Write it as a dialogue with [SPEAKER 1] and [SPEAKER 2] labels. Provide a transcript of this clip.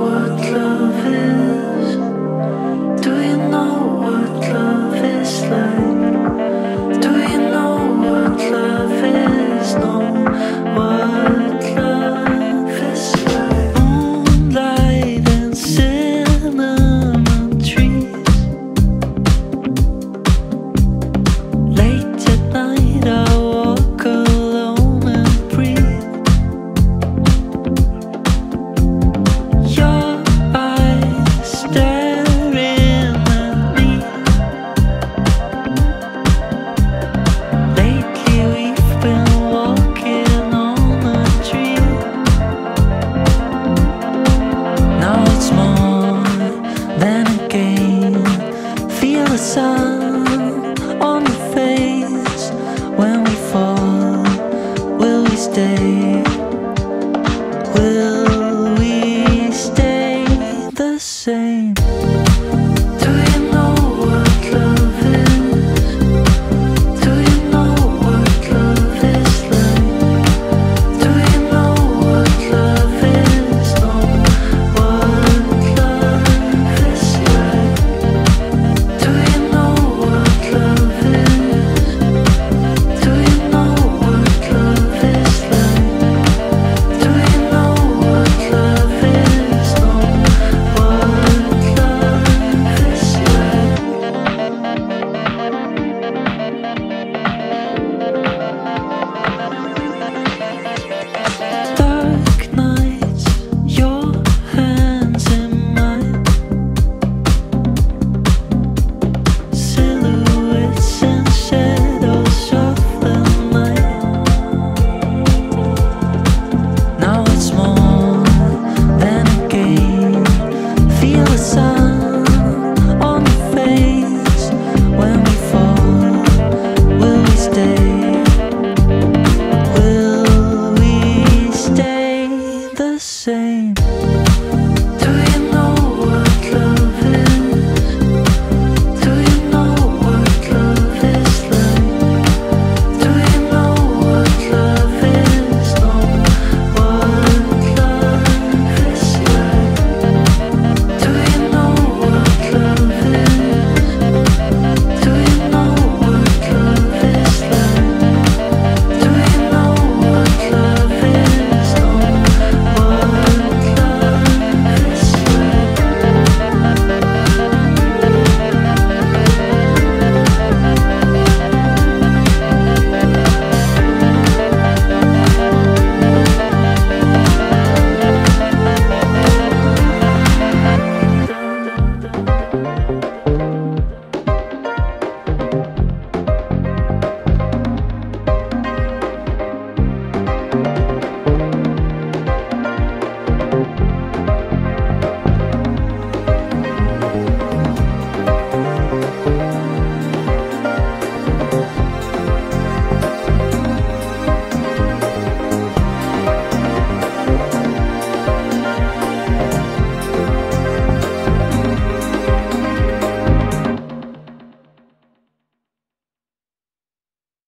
[SPEAKER 1] what love is? Do you know what love is like? Do you know what love is? Know what love is like? Moonlight and cinnamon trees. Late at night I walk alone and breathe. Your eyes staring at me. Lately we've been walking on a dream. Now it's more than a game. Feel the sun on your face. When we fall, will we stay? Will